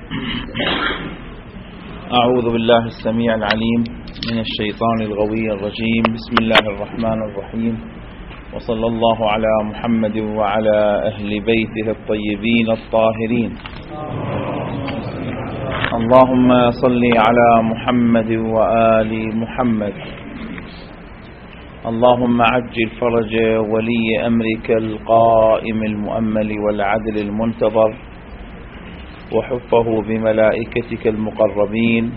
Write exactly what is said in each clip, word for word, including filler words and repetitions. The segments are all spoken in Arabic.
أعوذ بالله السميع العليم من الشيطان الغوي الرجيم. بسم الله الرحمن الرحيم، وصلى الله على محمد وعلى أهل بيته الطيبين الطاهرين. اللهم صل على محمد وآل محمد. اللهم عجل فرج ولي أمرك القائم المؤمل والعدل المنتظر، وحفه بملائكتك المقربين،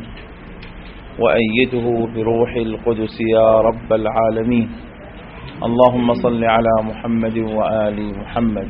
وأيده بروح القدس يا رب العالمين. اللهم صل على محمد وآل محمد.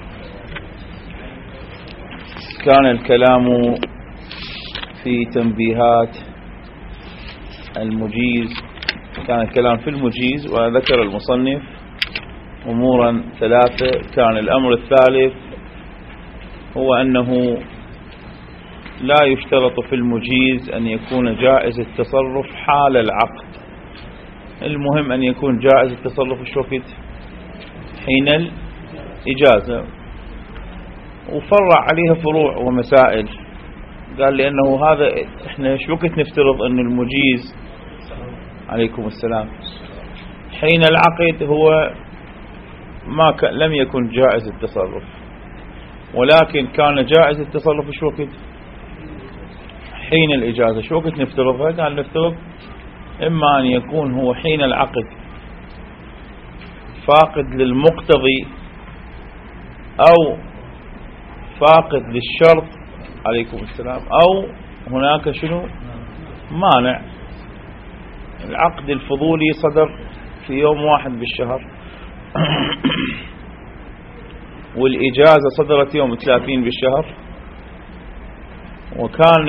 كان الكلام في تنبيهات المجيز، كان الكلام في المجيز، وذكر المصنف أمورا ثلاثة. كان الأمر الثالث هو أنه لا يشترط في المجيز أن يكون جائز التصرف حال العقد، المهم أن يكون جائز التصرف الشوكت حين الإجازة، وفرع عليها فروع ومسائل. قال لأنه هذا احنا شوكت نفترض أن المجيز عليكم السلام حين العقد هو ما ك... لم يكن جائز التصرف، ولكن كان جائز التصرف شوكت حين الإجازة. شو وقت نفترضها؟ قال نفترض إما أن يكون هو حين العقد فاقد للمقتضي أو فاقد للشرط عليكم السلام، أو هناك شنو مانع. العقد الفضولي صدر في يوم واحد بالشهر والإجازة صدرت يوم ثلاثين بالشهر، وكان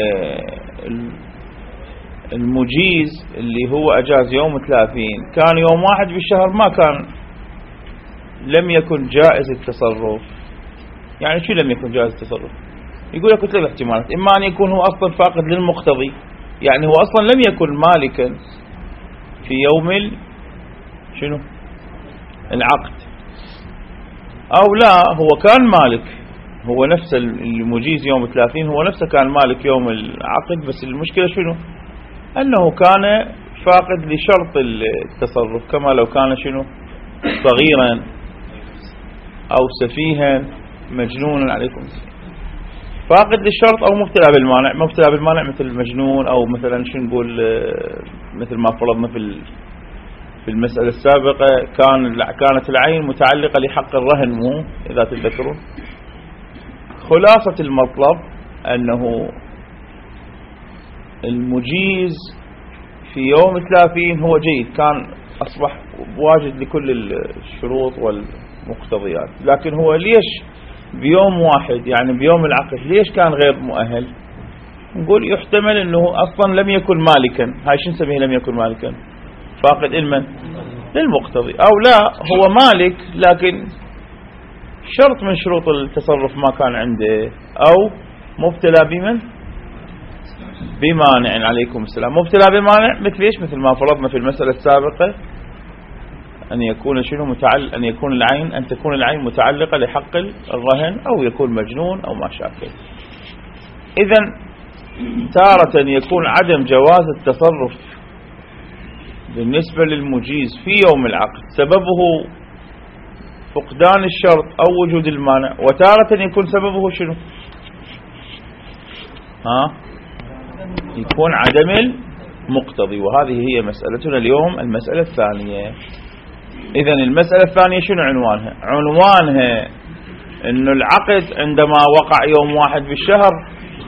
المجيز اللي هو أجاز يوم ثلاثين كان يوم واحد بالشهر، ما كان لم يكن جائز التصرف. يعني شو لم يكن جائز التصرف؟ يقول لك ثلاث احتمالات. إما أن يكون هو أصلا فاقد للمقتضي، يعني هو أصلا لم يكن مالكا في يوم ال... شنو العقد، أو لا هو كان مالك، هو نفس المجيز يوم ثلاثين هو نفسه كان مالك يوم العقد، بس المشكلة شنو؟ أنه كان فاقد لشرط التصرف، كما لو كان شنو صغيرا أو سفيها مجنونا عليكم، فاقد للشرط أو مبتلى بالمانع. مبتلى بالمانع مثل المجنون، أو مثلا شو نقول مثل ما فرضنا في في المسألة السابقة، كان كانت العين متعلقة لحق الرهن، مو إذا تذكرون. خلاصة المطلب أنه المجيز في يوم ثلاثين هو جيد، كان أصبح واجد لكل الشروط والمقتضيات، لكن هو ليش بيوم واحد يعني بيوم العقد ليش كان غير مؤهل؟ نقول يحتمل أنه أصلا لم يكن مالكا. هاي شو نسميه لم يكن مالكا؟ فاقد علما للمقتضي، أو لا هو مالك لكن شرط من شروط التصرف ما كان عنده، أو مبتلى بمن بمانع عليكم السلام. مبتلى بمانع مثل ايش؟ مثل ما فرضنا في المسألة السابقة، أن يكون شنو متعلق، أن يكون العين أن تكون العين متعلقة لحق الرهن، أو يكون مجنون أو ما شاكل. إذن تارة يكون عدم جواز التصرف بالنسبة للمجيز في يوم العقد سببه فقدان الشرط أو وجود المانع، وتارة يكون سببه شنو؟ ها؟ يكون عدم المقتضي. وهذه هي مسألتنا اليوم، المسألة الثانية. إذن المسألة الثانية شنو عنوانها؟ عنوانها إنه العقد عندما وقع يوم واحد بالشهر،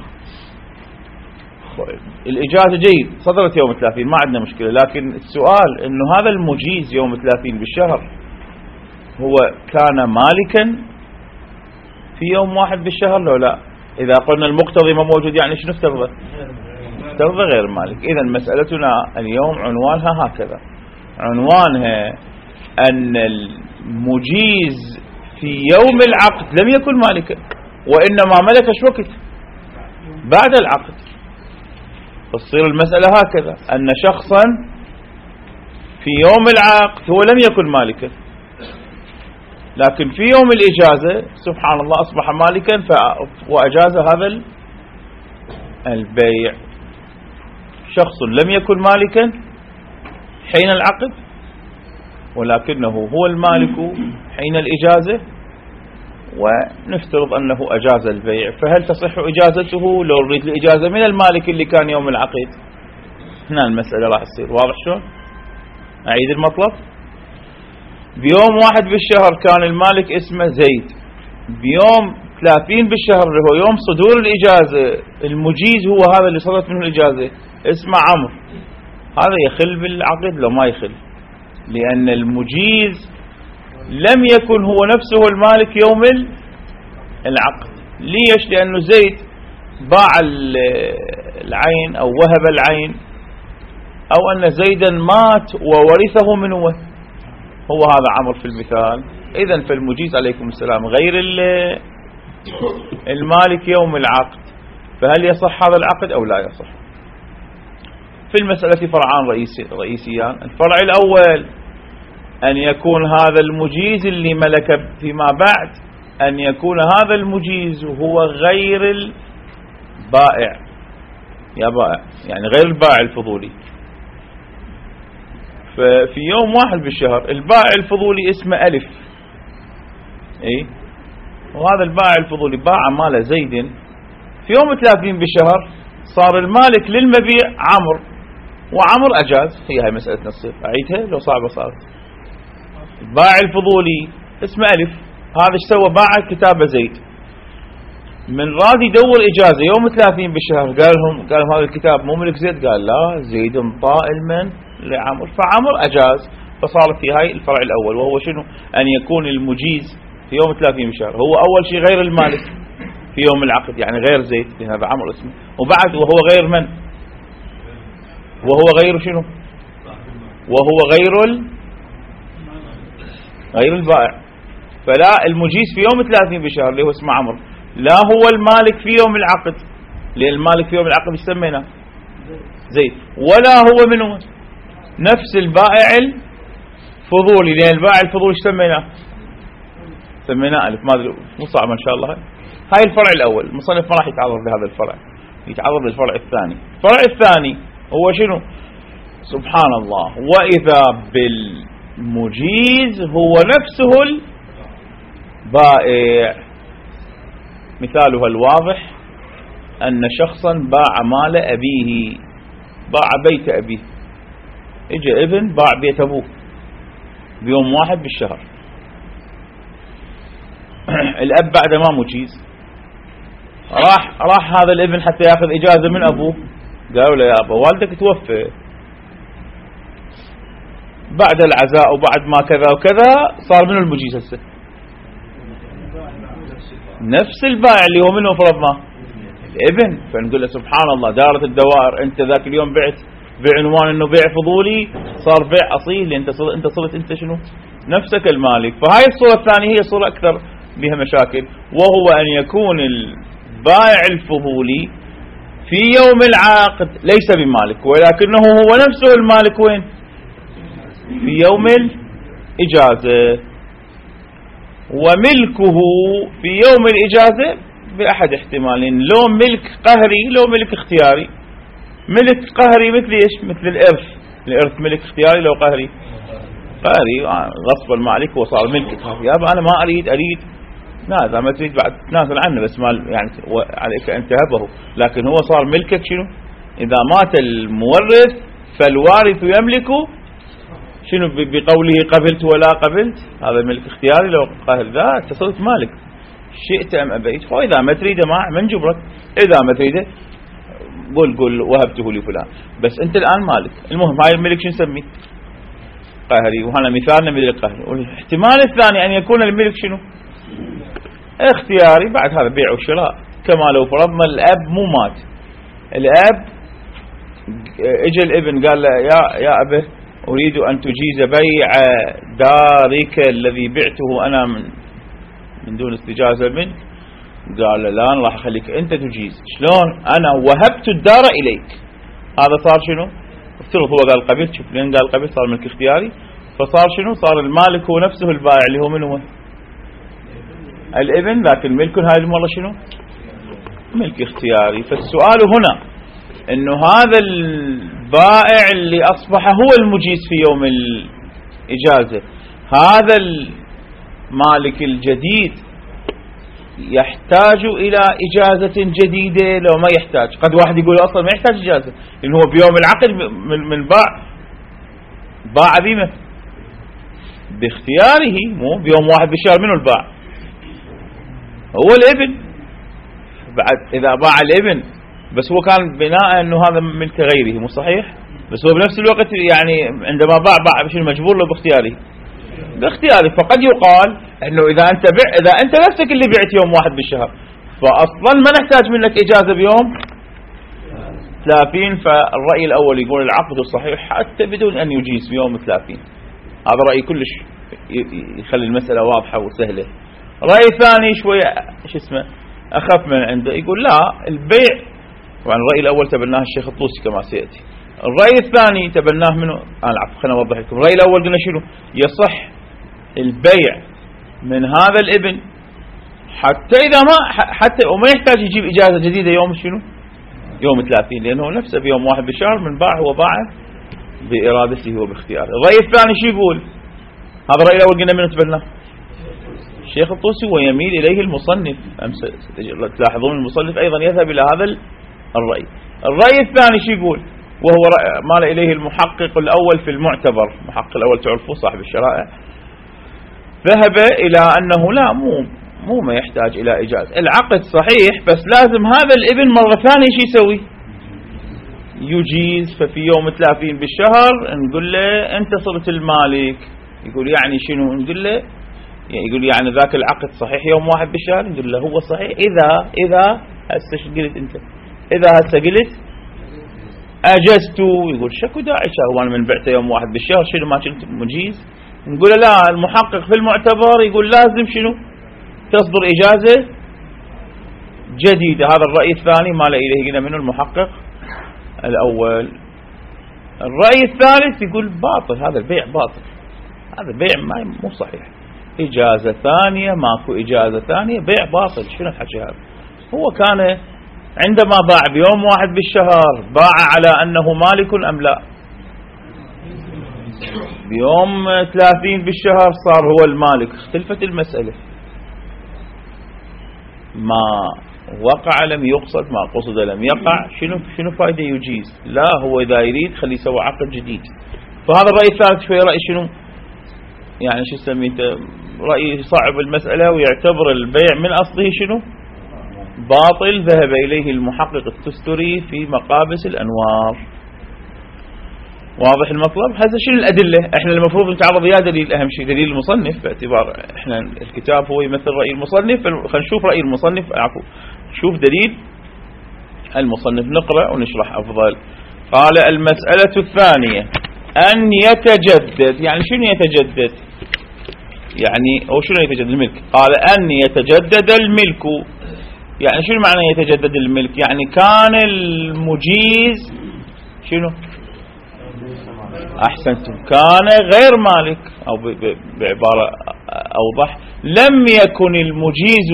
الإجازة جيد صدرت يوم ثلاثين ما عندنا مشكلة، لكن السؤال إنه هذا المجيز يوم ثلاثين بالشهر هو كان مالكا في يوم واحد بالشهر لو لا؟ إذا قلنا المقتضي ما موجود يعني شنو افترض؟ افترض غير مالك. إذن مسألتنا اليوم عنوانها هكذا، عنوانها أن المجيز في يوم العقد لم يكن مالكا، وإنما ملك شوكت بعد العقد. تصير المسألة هكذا، أن شخصا في يوم العقد هو لم يكن مالكا، لكن في يوم الإجازة سبحان الله أصبح مالكا وأجاز هذا البيع شخص لم يكن مالكا حين العقد ولكنه هو المالك حين الإجازة، ونفترض أنه أجاز البيع، فهل تصح إجازته لو ريد الإجازة من المالك اللي كان يوم العقد؟ هنا المسألة راح تصير واضح شلون؟ أعيد المطلب. بيوم واحد بالشهر كان المالك اسمه زيد، بيوم ثلاثين بالشهر اللي هو يوم صدور الإجازة المجيز هو هذا اللي صدرت منه الإجازة اسمه عمرو، هذا يخل بالعقد لو ما يخل؟ لأن المجيز لم يكن هو نفسه المالك يوم العقد. ليش؟ لأنه زيد باع العين أو وهب العين، أو أن زيدا مات وورثه من هو هو هذا عمرو في المثال. إذن فالمجيز عليكم السلام غير المالك يوم العقد، فهل يصح هذا العقد أو لا يصح؟ في المسألة فرعان رئيسي رئيسيان. الفرع الأول أن يكون هذا المجيز اللي ملك فيما بعد أن يكون هذا المجيز هو غير البائع، يا بائع يعني غير البائع الفضولي. ففي يوم واحد بالشهر البائع الفضولي اسمه ألف، إيه؟ وهذا البائع الفضولي باع مال زيد في يوم ثلاثين بالشهر، صار المالك للمبيع عمرو، وعمرو أجاز. هي هاي مسألة تصير أعيدها لو صعبة صارت. البائع الفضولي اسمه ألف، هذا ايش سوى؟ باع كتاب زيد، من راد يدور إجازة يوم ثلاثين بالشهر قال لهم قال لهم هذا الكتاب مو ملك زيد، قال لا زيد انطى المن لعمرو، فعمرو أجاز. فصارت في هاي الفرع الأول، وهو شنو؟ أن يكون المجيز في يوم ثلاثين بالشهر هو أول شيء غير المالك في يوم العقد، يعني غير زيد لأن هذا عمرو اسمه، وبعد وهو غير من؟ وهو غير شنو؟ وهو غير ال... غير البائع. فلا المجيز في يوم ثلاثين بالشهر اللي هو اسمه عمرو لا هو المالك في يوم العقد، لأن المالك في يوم العقد يسمينا زيد، ولا هو منه نفس البائع الفضولي، لأن البائع الفضولي سمينا سمينا ألف. ما أدري مو صعب إن شاء الله. هاي الفرع الأول. المصنف ما راح يتعرض لهذا الفرع، يتعرض للفرع الثاني. الفرع الثاني هو شنو؟ سبحان الله، وإذا بالمجيز هو نفسه البائع. مثالها الواضح أن شخصا باع مال أبيه، باع بيت أبيه، إجا ابن باع بيت أبوه بيوم واحد بالشهر. الأب بعد ما مجيز راح راح هذا الابن حتى يأخذ إجازة من أبوه، قالوا له يا أبا والدك توفى، بعد العزاء وبعد ما كذا وكذا صار منه المجيز هسه نفس البائع اللي هو منه فرضنا الابن. فنقول له سبحان الله دارت الدوائر، انت ذاك اليوم بعت بعنوان انه بيع فضولي صار بيع اصيل، انت صرت انت صرت انت شنو؟ نفسك المالك. فهاي الصورة الثانية هي صورة اكثر بها مشاكل، وهو ان يكون البائع الفضولي في يوم العقد ليس بمالك، ولكنه هو نفسه المالك وين؟ في يوم الإجازة، وملكه في يوم الإجازة بأحد احتمالين، لو ملك قهري لو ملك اختياري. ملك قهري مثل ايش؟ مثل الإرث. الإرث ملك اختياري لو قهري قهري غصبا ما عليك وصار ملكك. يابا أنا ما أريد أريد لا إذا ما تريد بعد تنازل عنه، بس ما يعني عليك أن تهبه، لكن هو صار ملكك شنو؟ إذا مات المورث فالوارث يملك شنو بقوله قبلت ولا قبلت، هذا ملك اختياري لو قهر ذا اتصلت مالك شئت أم أبيت. وإذا ما تريده ما من جبرك، إذا ما تريده قل قل وهبته لفلان، بس أنت الآن مالك. المهم هاي الملك شو نسميه؟ قهري، وهنا مثالنا مثل القهري. والاحتمال الثاني أن يكون الملك شنو؟ اختياري، بعد هذا بيع وشراء. كما لو فرضنا الأب مو مات، الأب اجى الابن قال له يا يا أبه أريد أن تجيز بيع دارك الذي بعته أنا من من دون استجازة منك. قال له لا أنا راح أخليك أنت تجيز. شلون؟ أنا وهبت الدار إليك. هذا صار شنو؟ افترض هو قال قبلت، شوف لين قال قبلت صار ملك اختياري، فصار شنو؟ صار المالك هو نفسه البائع اللي هو من هو؟ الابن، لكن ملك هاي والله شنو؟ ملك اختياري. فالسؤال هنا انه هذا البائع اللي اصبح هو المجيز في يوم الاجازة، هذا المالك الجديد يحتاج الى اجازة جديدة لو ما يحتاج؟ قد واحد يقول اصلا ما يحتاج اجازة لانه هو بيوم العقد من باع باع بما باختياره، مو بيوم واحد بالشهر. منه الباع؟ هو الابن. بعد اذا باع الابن بس هو كان بناء انه هذا ملك غيره، مو صحيح؟ بس هو بنفس الوقت يعني عندما باع باع بشيء مجبور له باختياره باختياره. فقد يقال انه اذا انت بع اذا انت نفسك اللي بعت يوم واحد بالشهر فاصلا ما نحتاج منك اجازة بيوم ثلاثين. فالرأي الاول يقول العقد صحيح حتى بدون ان يجيز في يوم ثلاثين. هذا رأي كلش يخلي المسألة واضحة وسهلة. رأي ثاني شوية ايش اسمه اخف من عنده، يقول لا البيع. طبعا الرأي الاول تبناه الشيخ الطوسي كما سيأتي. الرأي الثاني تبناه منه انا عفوا خليني اوضح لكم. الرأي الاول قلنا شنو؟ يصح البيع من هذا الابن حتى اذا ما حتى وما يحتاج يجيب اجازة جديدة يوم شنو؟ يوم ثلاثين، لانه نفسه بيوم واحد بالشهر من باع هو باع بإرادته وباختياره. الرأي الثاني شو يقول؟ هذا الرأي الأول قلنا منه تبناه الشيخ الطوسي ويميل إليه المصنف. تلاحظون المصنف أيضا يذهب إلى هذا الرأي. الرأي الثاني شو يقول؟ وهو مال إليه المحقق الأول في المعتبر. المحقق الأول تعرفوه صاحب الشرائع، ذهب إلى أنه لا مو مو ما يحتاج إلى إجازة. العقد صحيح بس لازم هذا الابن مرة ثانية شو يسوي؟ يجيز. ففي يوم ثلاثين بالشهر نقول له أنت صرت المالك. يقول يعني شنو؟ نقول له يعني يقول يعني ذاك العقد صحيح يوم واحد بالشهر؟ نقول له هو صحيح إذا إذا هسه شو قلت أنت؟ إذا هسه قلت أجزته. يقول شكو داعي هو أنا من بعته يوم واحد بالشهر شنو ما كنت مجيز؟ نقول له لا المحقق في المعتبر يقول لازم شنو؟ تصدر إجازة جديدة. هذا الرأي الثاني ما لا إليه قلنا منه المحقق الأول. الرأي الثالث يقول باطل، هذا البيع باطل، هذا البيع ما مو صحيح. إجازة ثانية ماكو إجازة ثانية، بيع باطل. شنو الحكي هذا؟ هو كان عندما باع بيوم واحد بالشهر باع على أنه مالك أم لا؟ بيوم ثلاثين بالشهر صار هو المالك، اختلفت المسألة. ما وقع لم يقصد، ما قصد لم يقع. شنو شنو فايدة يجيز؟ لا هو إذا يريد خليه يسوي عقد جديد. فهذا الرأي الثالث شوية رأي شنو يعني شو تسميه انت؟ رأي يصعب المسألة ويعتبر البيع من أصله شنو؟ باطل. ذهب إليه المحقق التستري في مقابس الأنوار. واضح المطلب؟ هذا شنو الأدلة؟ احنا المفروض نتعرض يا دليل أهم شيء دليل المصنف، باعتبار احنا الكتاب هو يمثل رأي المصنف. خلينا نشوف رأي المصنف، عفوا شوف دليل المصنف نقرأ ونشرح أفضل. قال المسألة الثانية أن يتجدد. يعني شنو يتجدد؟ يعني أو شنو يتجدد الملك؟ قال أن يتجدد الملك. يعني شنو معنى يتجدد الملك؟ يعني كان المجيز شنو؟ أحسنتم، كان غير مالك، أو بعبارة أوضح لم يكن المجيز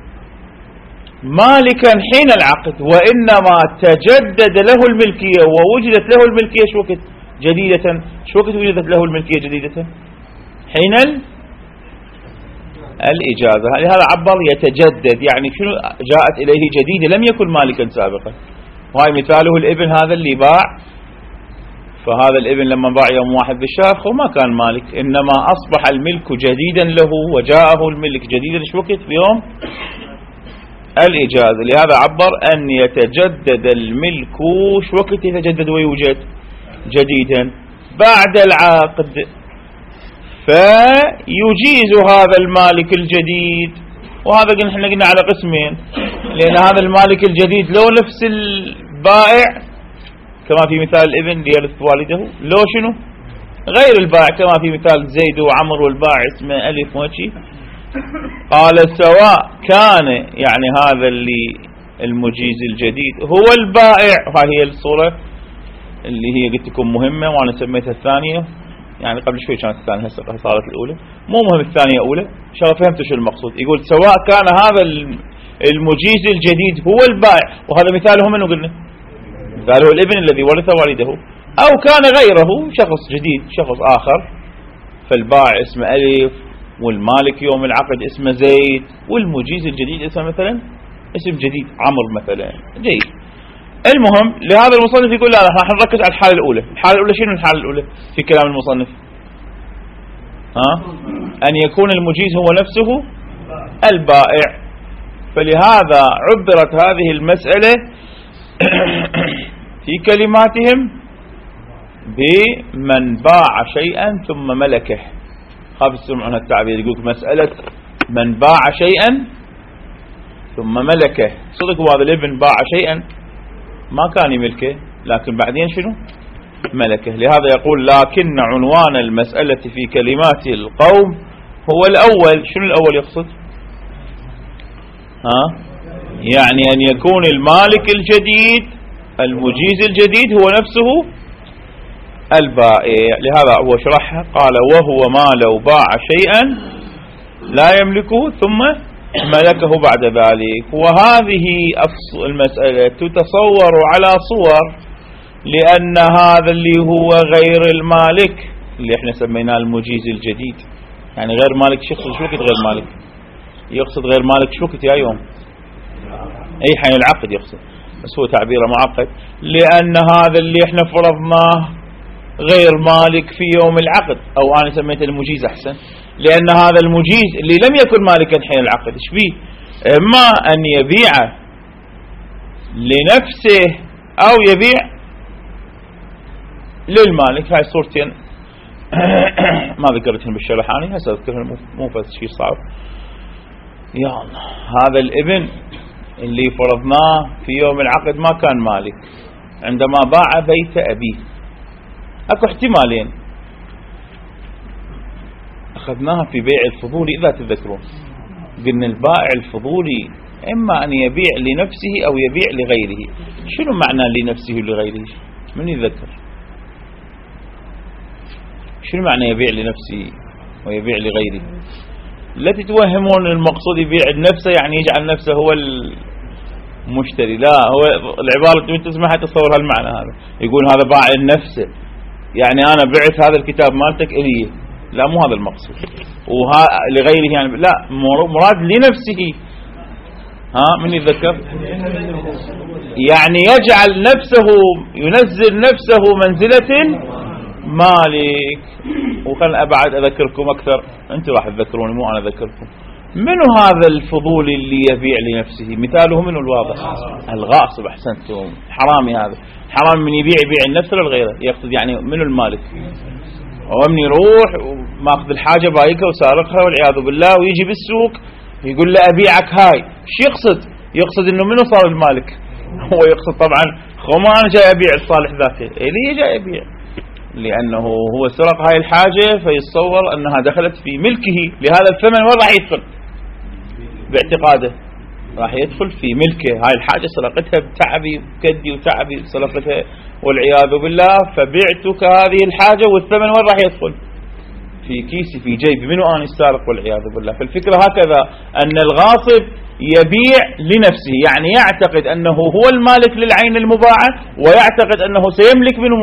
مالكا حين العقد، وإنما تجدد له الملكية ووجدت له الملكية شو وقت جديدة. شو وقت وجدت له الملكية جديدة؟ حين الإجازة. لهذا عبر يتجدد. يعني شنو؟ جاءت إليه جديدة، لم يكن مالكا سابقا. وهي مثاله الابن هذا اللي باع. فهذا الابن لما باع يوم واحد بالشهر هو ما كان مالك، إنما أصبح الملك جديدا له وجاءه الملك جديدا شو وقت؟ في يوم الإجازة. لهذا عبر أن يتجدد الملك. شو وقت يتجدد ويوجد؟ جديدا بعد العقد. فيجيز هذا المالك الجديد. وهذا قلنا احنا قلنا على قسمين، لأن هذا المالك الجديد لو نفس البائع كما في مثال الابن ليرث والده، لو شنو غير البائع كما في مثال زيد وعمر والبائع اسمه ألف وشي. قال سواء كان يعني هذا اللي المجيز الجديد هو البائع. وهي الصورة اللي هي قلت لكم مهمة وأنا سميتها الثانية، يعني قبل شوي كانت الثانية هسه صارت الأولى. مو مهم الثانية أولى، إن شاء الله فهمتوا شو المقصود. يقول سواء كان هذا المجيز الجديد هو البائع، وهذا مثاله من قلنا مثاله الابن الذي ورث والده، أو كان غيره شخص جديد شخص آخر، فالبائع اسمه ألف، والمالك يوم العقد اسمه زيد، والمجيز الجديد اسمه مثلا اسم جديد عمر مثلا. جيد. المهم لهذا المصنف يقول لا راح نركز على الحالة الأولى. الحالة الأولى شنو الحالة الأولى في كلام المصنف؟ ها؟ أن يكون المجيز هو نفسه البائع. فلهذا عبرت هذه المسألة في كلماتهم بمن باع شيئا ثم ملكه. خاف تسمعون التعبير، يقول مسألة من باع شيئا ثم ملكه. صدق هذا الابن باع شيئا ما كان يملكه، لكن بعدين شنو ملكه. لهذا يقول لكن عنوان المسألة في كلمات القوم هو الأول. شنو الأول يقصد؟ ها؟ يعني أن يكون المالك الجديد المجيز الجديد هو نفسه البائع. لهذا هو شرحها قال وهو ما لو باع شيئا لا يملكه ثم ملكه بعد ذلك. وهذه المسألة تتصور على صور، لأن هذا اللي هو غير المالك اللي احنا سميناه المجيز الجديد، يعني غير مالك شخص شو وقت غير مالك؟ يقصد غير مالك شو وقت يا يوم اي حين العقد يقصد، بس هو تعبيره معقد. لأن هذا اللي احنا فرضناه غير مالك في يوم العقد، او انا سميته المجيز احسن، لأن هذا المجيز اللي لم يكن مالكا حين العقد ايش بيه؟ اما ان يبيع لنفسه او يبيع للمالك. هاي صورتين ما ذكرتهم بالشرحاني، هسه اذكرهم مو بس شيء صعب. يا الله، هذا الابن اللي فرضناه في يوم العقد ما كان مالك، عندما باع بيت أبيه اكو احتمالين اخذناها في بيع الفضولي. اذا تذكرون قلنا البائع الفضولي اما ان يبيع لنفسه او يبيع لغيره. شنو معنى لنفسه ولغيره؟ من يذكر شنو معنى يبيع لنفسه ويبيع لغيره؟ لا تتوهمون المقصود يبيع لنفسه يعني يجعل نفسه هو المشتري، لا، هو العبارة اللي تسمعها تصور هالمعنى هذا. يقول هذا باع لنفسه يعني انا بعت هذا الكتاب مالتك الي، لا مو هذا المقصود. وها لغيره يعني لا، مراد لنفسه. ها من يتذكر؟ يعني يجعل نفسه ينزل نفسه منزلة مالك. وخلنا أبعد أذكركم أكثر، أنتم راح تذكروني مو أنا أذكركم. منو هذا الفضول اللي يبيع لنفسه؟ مثاله منو الواضح؟ الغاصب. أحسنتم، حرامي. هذا حرام من يبيع يبيع النفس للغيره، يقصد يعني منو المالك؟ ومن يروح وماخذ الحاجة بايكها وسارقها والعياذ بالله ويجي بالسوق يقول له أبيعك هاي. شو يقصد؟ يقصد إنه منو صار المالك؟ هو يقصد طبعا خو ما أنا جاي أبيع الصالح ذاته، إلي جاي أبيع، لأنه هو سرق هاي الحاجة فيتصور أنها دخلت في ملكه. لهذا الثمن وين راح يدخل؟ باعتقاده راح يدخل في ملكه. هاي الحاجة سرقتها بتعبي وكدي وتعبي سرقتها والعياذ بالله، فبعتك هذه الحاجة والثمن وين راح يدخل؟ في كيسي في جيبي، منو أنا السارق والعياذ بالله. فالفكرة هكذا أن الغاصب يبيع لنفسه، يعني يعتقد أنه هو المالك للعين المباعة ويعتقد أنه سيملك منه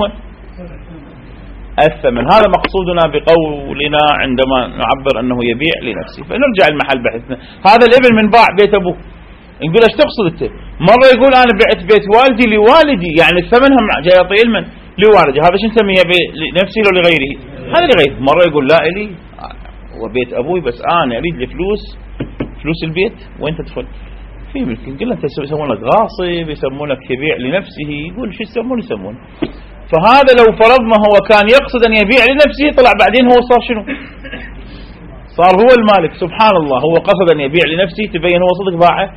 الثمن. هذا مقصودنا بقولنا عندما نعبر أنه يبيع لنفسه. فنرجع المحل بحثنا. هذا الابن من باع بيت أبوه، نقول ايش تقصد انت؟ مرة يقول أنا بعت بيت والدي لوالدي، يعني الثمنها جاي يعطيه المن لوالدي. هذا شو نسميه؟ لنفسه ولا لغيره؟ هذا لغيره. مرة يقول لا إلي وبيت أبوي بس أنا أريد الفلوس، فلوس البيت وين تدخل؟ في ملك. نقول له أنت يسمونك غاصب، يسمونك يبيع لنفسه. يقول شو يسمون؟ يسمون. فهذا لو فرضنا هو كان يقصد أن يبيع لنفسه، طلع بعدين هو صار شنو؟ صار هو المالك. سبحان الله، هو قصد أن يبيع لنفسه، تبين هو صدق باعه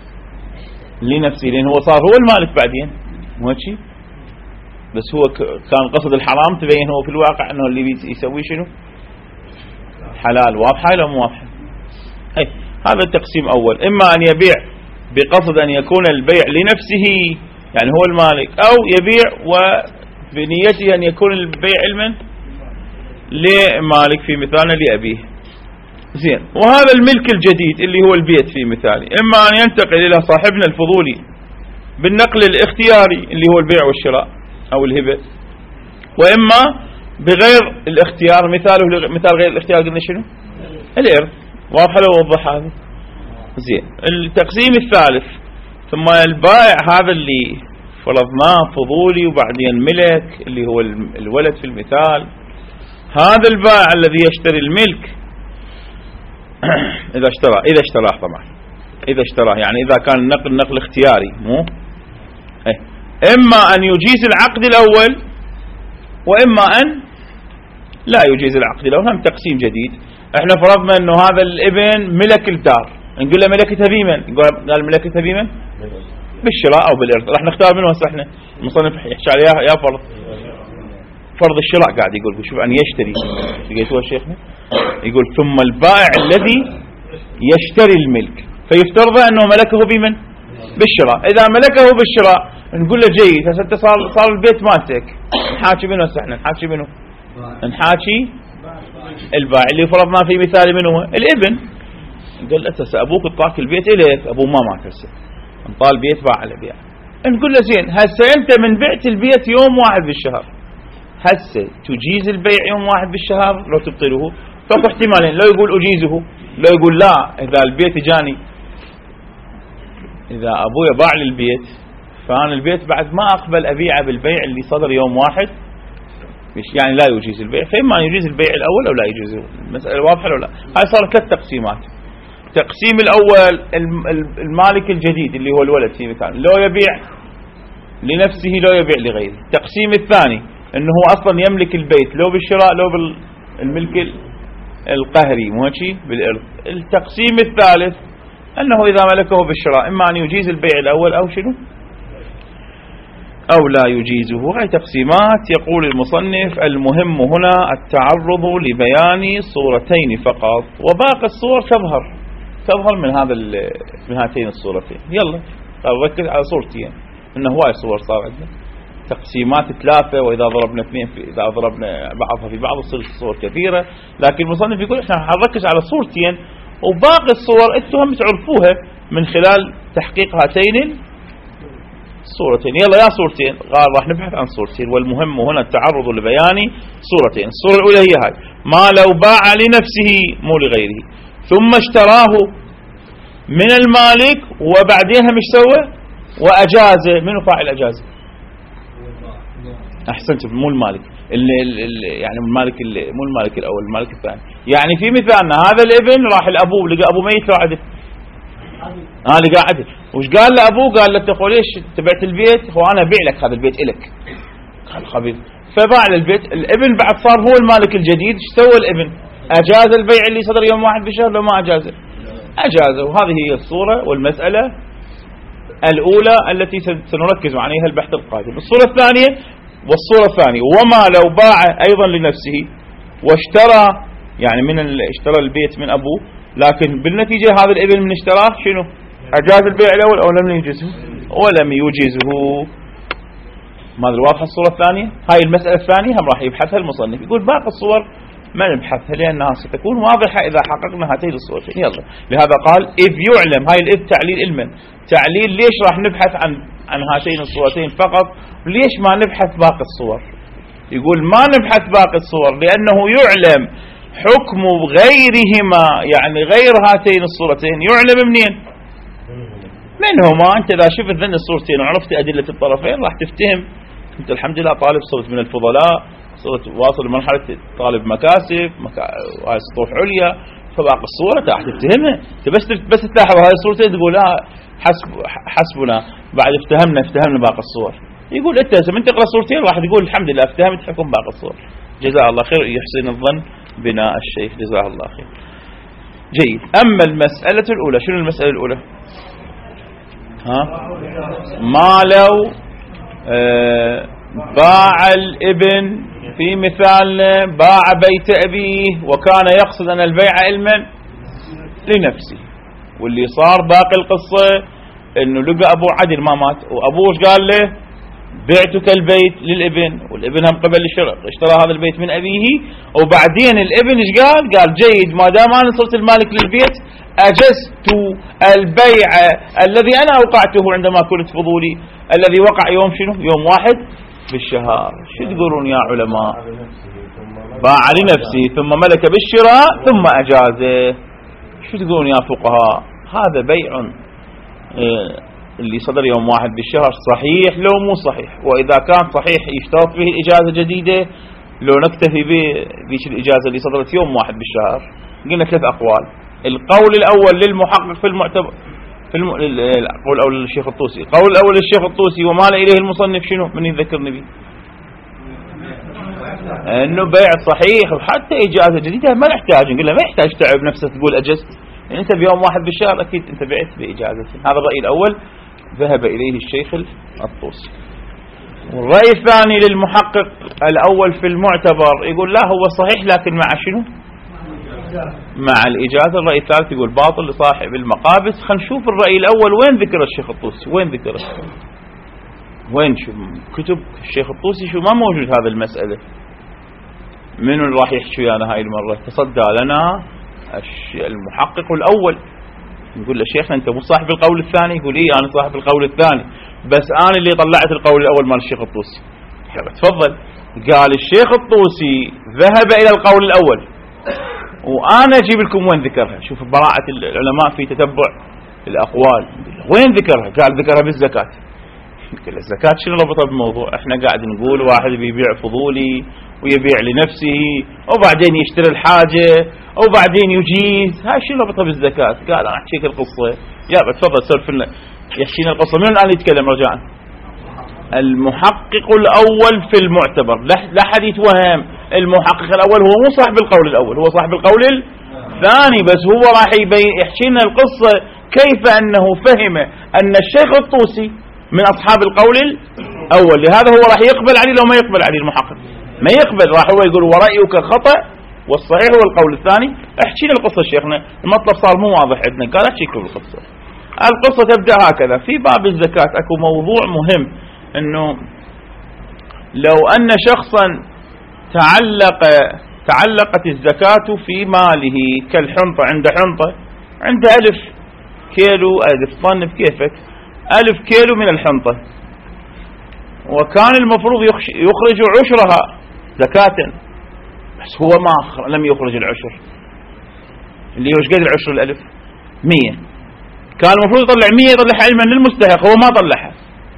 لنفسه، لأن هو صار هو المالك بعدين، مو هيك؟ بس هو كان قصد الحرام، تبين هو في الواقع أنه اللي يسوي شنو؟ حلال. واضحة ولا مو واضحة؟ هي هذا التقسيم أول. إما أن يبيع بقصد أن يكون البيع لنفسه يعني هو المالك، أو يبيع وبنيته أن يكون البيع علما لمالك في مثالنا لأبيه. زين. وهذا الملك الجديد اللي هو البيت في مثالي إما أن ينتقل إلى صاحبنا الفضولي بالنقل الاختياري اللي هو البيع والشراء أو الهبة، وإما بغير الاختيار. مثاله مثال غير الاختيار قلنا شنو؟ الإرث. واضح لو وضح هذا؟ زين. التقسيم الثالث ثم البائع هذا اللي فرضناه فضولي وبعدين ملك اللي هو الولد في المثال، هذا البائع الذي يشتري الملك إذا اشترى إذا اشتراه طبعا إذا اشتراه يعني إذا كان النقل نقل اختياري مو إيه. إما أن يجيز العقد الأول وإما أن لا يجيز العقد الأول. هم تقسيم جديد. احنا فرضنا أنه هذا الابن ملك الدار، نقول له ملكتها بمن؟ قال ملكتها بمن؟ بالشراء أو بالإرث. راح نختار منه هسه احنا المصنف يحكي عليها يا فرض فرض الشراء قاعد يقول شوف أن يشتري. لقيتوها شيخنا؟ يقول ثم البائع الذي يشتري الملك فيفترض أنه ملكه بمن؟ بالشراء. إذا ملكه بالشراء نقول له جيد هسه صار صار البيت مالتك، نحاكي منه هسه احنا نحاكي منه نحاكي البائع اللي فرضنا في مثال منه الابن. نقول له هسه أبوك اعطاك البيت إليك، أبوه ما مات هسه انطال البيت باع على بيع. نقول له زين هسه أنت من بعت البيت يوم واحد بالشهر، هسه تجيز البيع يوم واحد بالشهر لو تبطله؟ فاكو احتمالين، لو يقول أجيزه لو يقول لا إذا البيت جاني إذا أبويا باع لي البيت فأنا البيت بعد ما أقبل أبيعه بالبيع اللي صدر يوم واحد مش يعني لا يجيز البيع. فإما أن يجيز البيع الأول أو لا يجيزه. المسألة واضحة ولا لا؟ هاي صار ثلاث تقسيمات. التقسيم الأول المالك الجديد اللي هو الولد في مثال لو يبيع لنفسه لو يبيع لغيره. التقسيم الثاني أنه هو أصلا يملك البيت لو بالشراء لو بالملك القهري مو هيك بالإرث. التقسيم الثالث أنه إذا ملكه بالشراء إما أن يجيز البيع الأول أو شنو أو لا يجيزه. هاي تقسيمات. يقول المصنف المهم هنا التعرض لبيان صورتين فقط وباقي الصور تظهر تظهر من هذا من هاتين الصورتين. يلا ركز على صورتين إنه هواي صور صار عندنا تقسيمات ثلاثة وإذا ضربنا اثنين في إذا ضربنا بعضها في بعض تصير الصور كثيرة، لكن المصنف يقول إحنا حنركز على صورتين وباقي الصور أنتم هم تعرفوها من خلال تحقيق هاتين الصورتين. يلا يا صورتين قال راح نبحث عن صورتين والمهم هنا التعرض لبيان صورتين. الصورة الأولى هي هاي ما لو باع لنفسه مو لغيره ثم اشتراه من المالك وبعدين مش سوى وأجازه. منو فاعل أجازه؟ أحسنت مو المالك اللي اللي يعني المالك اللي مو المالك الأول المالك الثاني. يعني في مثالنا هذا الابن راح الأبوه لقى أبوه ميت له عدل ها لقى عدل وش قال لأبوه؟ قال له تقول ليش تبعت البيت؟ هو أنا أبيع لك هذا البيت إلك. قال خبيث فباع البيت. الابن بعد صار هو المالك الجديد. ايش سوى الابن؟ أجاز البيع اللي صدر يوم واحد بالشهر لو ما أجازه؟ أجازه. وهذه هي الصورة والمسألة الأولى التي سنركز عليها البحث القادم. الصورة الثانية والصورة الثانية وما لو باع أيضا لنفسه واشترى يعني من اشترى البيت من أبوه لكن بالنتيجة هذا الابن من اشتراه شنو أجاز البيع الأول أو لم يجزه ولم يجزه. ما أدري واضحة الصورة الثانية. هاي المسألة الثانية هم راح يبحثها المصنف. يقول باقي الصور ما نبحثها لأنها ستكون واضحة إذا حققنا هاتين الصورتين. يلا لهذا قال إذ يعلم. هاي الإذ تعليل علما تعليل ليش راح نبحث عن عن هاتين الصورتين فقط ليش ما نبحث باقي الصور. يقول ما نبحث باقي الصور لأنه يعلم حكم غيرهما يعني غير هاتين الصورتين يعلم منين منهما. أنت إذا شفت ذن الصورتين وعرفت أدلة الطرفين راح تفتهم أنت الحمد لله طالب صرت من الفضلاء صرت واصل لمرحلة طالب مكاسب مكا... وهي سطوح عليا فباقي الصورة راح تفتهمها. بس بس تلاحظ هاي الصورتين تقول لا حسب حسبنا بعد افتهمنا افتهمنا باقي الصور. يقول أنت من تقرأ صورتين راح تقول الحمد لله افتهمت حكم باقي الصور. جزاه الله خير يحسن الظن بنا الشيخ جزاه الله خير. جيد. أما المسألة الأولى شنو المسألة الأولى؟ ها ما لو آه باع الابن في مثالنا باع بيت أبيه وكان يقصد أن البيع علما لنفسه واللي صار باقي القصة إنه لقى أبوه عدل ما مات وأبوه قال له بعتك البيت للابن، والابن هم قبل الشراء اشترى هذا البيت من أبيه، وبعدين الابن ايش قال؟ قال جيد، ما دام أنا صرت المالك للبيت أجزت البيع الذي أنا أوقعته عندما كنت فضولي، الذي وقع يوم شنو؟ يوم واحد بالشهر. شو تقولون يا علماء؟ باع لنفسه ثم ملك بالشراء ثم أجازه. شو تقولون يا فقهاء؟ هذا بيع اللي صدر يوم واحد بالشهر صحيح لو مو صحيح؟ وإذا كان صحيح يشترط به الإجازة جديدة لو نكتفي بيش الإجازة اللي صدرت يوم واحد بالشهر؟ قلنا ثلاث أقوال. القول الأول للمحقق في المعتبر في الم... القول الأول للشيخ الطوسي، القول الأول للشيخ الطوسي ومال إليه المصنف شنو؟ من يذكرني به انه بيع صحيح، وحتى اجازه جديده ما نحتاج نقول له ما يحتاج تعب نفسك تقول اجزت، يعني انت بيوم واحد بالشهر اكيد انت بعت باجازه. هذا الراي الاول ذهب اليه الشيخ الطوسي. والراي الثاني للمحقق الاول في المعتبر يقول لا هو صحيح لكن مع شنو؟ مع الاجازه. الراي الثالث يقول باطل لصاحب المقابس. خلينا نشوف الراي الاول وين ذكر الشيخ الطوسي، وين ذكره؟ وين شو كتب الشيخ الطوسي؟ شو ما موجود هذا المساله. من راح يحكي ويانا هاي المرة؟ تصدى لنا المحقق الأول. نقول له شيخنا أنت مو صاحب القول الثاني؟ يقول إيه أنا صاحب القول الثاني، بس أنا اللي طلعت القول الأول مال الشيخ الطوسي. تفضل. قال الشيخ الطوسي ذهب إلى القول الأول وأنا أجيب لكم وين ذكرها. شوف براعة العلماء في تتبع الأقوال. وين ذكرها؟ قال ذكرها بالزكاة. الزكاة شنو ربطها بالموضوع؟ احنا قاعد نقول واحد بيبيع فضولي ويبيع لنفسه وبعدين يشتري الحاجة وبعدين يجيز، هاي شنو ربطها بالزكاة؟ قال انا احكيك القصة. يا تفضل سولف لنا يحكينا القصة. من الآن يتكلم رجاء؟ المحقق الأول في المعتبر. لا حد يتوهم، المحقق الأول هو مو صاحب القول الأول، هو صاحب القول الثاني، بس هو راح يحكي لنا القصة كيف أنه فهم أن الشيخ الطوسي من أصحاب القول الأول، لهذا هو راح يقبل عليه لو ما يقبل عليه المحقق ما يقبل، راح هو يقول ورأيك خطأ والصحيح هو القول الثاني. احكي لنا القصة شيخنا، المطلب صار مو واضح عندنا. قال احكي لكم القصة. القصة تبدأ هكذا. في باب الزكاة اكو موضوع مهم، انه لو ان شخصا تعلق تعلقت الزكاة في ماله كالحنطة، عنده حنطة، عنده ألف كيلو، ألف طن بكيفك، ألف كيلو من الحنطة، وكان المفروض يخرج عشرها زكاة، بس هو ما لم يخرج العشر. اللي وش قد العشر الألف؟ مية. كان المفروض يطلع مية، يطلع علما للمستحق، هو ما طلعها.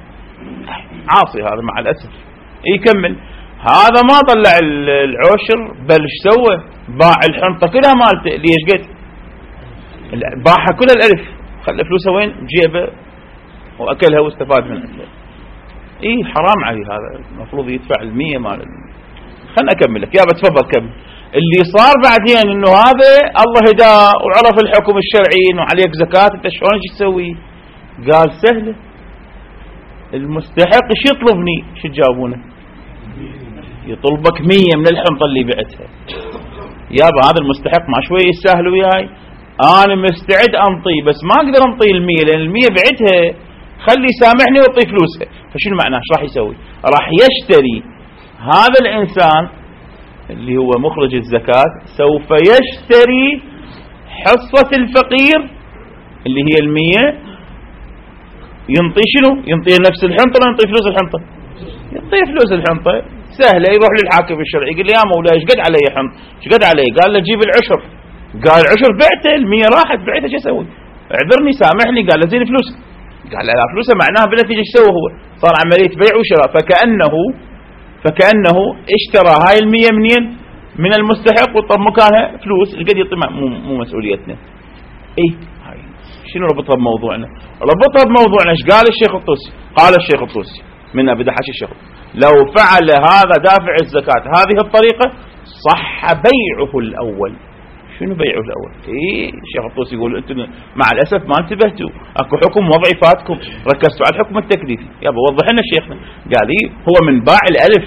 عاصي هذا مع الأسف. يكمل هذا ما طلع العشر، بل ايش سوى؟ باع الحنطة كلها مالته. ليش قد؟ باعها كل الألف، خلى فلوسه وين؟ جيبه، وأكلها واستفاد منها. إيه حرام عليه هذا، المفروض يدفع المية مال. خلنا أكمل لك. يا بتفضل كمل. اللي صار بعدين إنه هذا الله هداه وعرف الحكم الشرعي إنه عليك زكاة، أنت شلون ايش تسوي؟ قال سهلة، المستحق ايش يطلبني؟ شو تجاوبونه؟ يطلبك مية من الحنطة اللي بعتها. يابا هذا المستحق ما شوي يستاهل وياي، أنا مستعد أنطي، بس ما أقدر أنطي المية لأن المية بعتها، خلي سامحني وأعطي فلوسها. فشنو معناه؟ ايش راح يسوي؟ راح يشتري هذا الإنسان اللي هو مخرج الزكاة، سوف يشتري حصة الفقير اللي هي المية، ينطي شنو؟ ينطي نفس الحنطة ولا ينطي فلوس الحنطة؟ ينطي فلوس الحنطة. سهلة. يروح للحاكم الشرعي يقول لي يا مولاي ايش قد علي حنط؟ ايش قد علي؟ قال له جيب العشر. قال العشر بعته، المية راحت بعتها، شو اسوي؟ اعذرني سامحني. قال له زين فلوس. قال لا فلوسه معناها بالنتيجة ايش سوى هو؟ صار عملية بيع وشراء، فكأنه فكأنه اشترى هاي المية منين؟ من المستحق، وطب مكانها فلوس القد يطي. مو مو مسؤوليتنا. اي هاي شنو ربطها بموضوعنا؟ ربطها بموضوعنا. ايش قال الشيخ الطوسي؟ قال الشيخ الطوسي من بدأ حكي الشيخ، لو فعل هذا دافع الزكاة هذه الطريقة صح بيعه الأول. شنو بيعه الأول؟ إيه الشيخ الطوسي يقول أنتم مع الأسف ما انتبهتوا، أكو حكم وضعي فاتكم، ركزتوا على الحكم التكليفي. يابا وضح لنا شيخنا. قال إيه هو من باع الألف.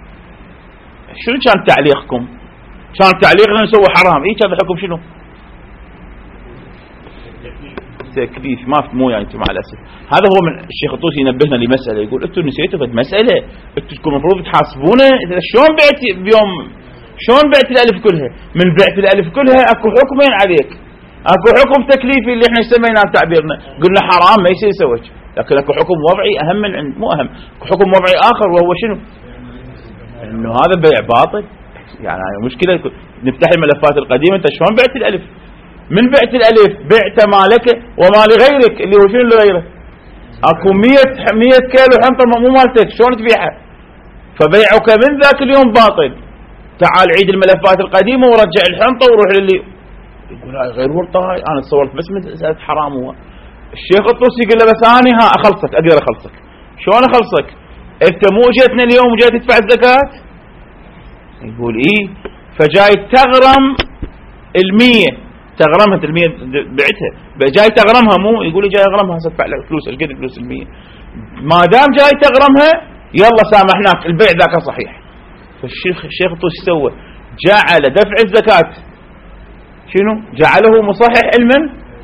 شنو كان تعليقكم؟ كان تعليقنا نسوي حرام. إيه كان الحكم شنو؟ التكليف ما في مو يعني انتم مع الاسف. هذا هو من الشيخ الطوسي ينبهنا لمساله، يقول انتم نسيتوا في مساله، انتم المفروض تحاسبونه شلون بعت بيوم، شلون بعت الالف كلها؟ من بعت الالف كلها اكو حكمين عليك، اكو حكم تكليفي اللي احنا سميناه تعبيرنا قلنا حرام ما يصير يسوي، لكن اكو حكم وضعي اهم من عند مو اهم، اكو حكم وضعي اخر وهو شنو؟ انه هذا بيع باطل. يعني مشكله نفتح الملفات القديمه، انت شلون بعت الالف؟ من بعت الالف بعت ما لك وما لغيرك، اللي هو شنو لغيره؟ اكو مية مية كيلو حنطه مو مالتك، شلون تبيعها؟ فبيعك من ذاك اليوم باطل. تعال عيد الملفات القديمه ورجع الحنطه وروح للي يقول هاي غير ورطه، هاي انا تصورت بس مساله حرام. هو الشيخ الطوسي يقول له بس اني ها اخلصك، اقدر اخلصك. شلون اخلصك؟ انت مو جيتنا اليوم وجاي تدفع الزكاه؟ يقول ايه، فجاي تغرم المية، تغرمها المية بعتها، جاي تغرمها مو يقول لي جاي اغرمها هسه ادفع لك فلوس، ايش قد فلوس المية؟ ما دام جاي تغرمها يلا سامحناك، البيع ذاك صحيح. فالشيخ الشيخ الطوسي سوى جعل دفع الزكاة شنو؟ جعله مصحح علما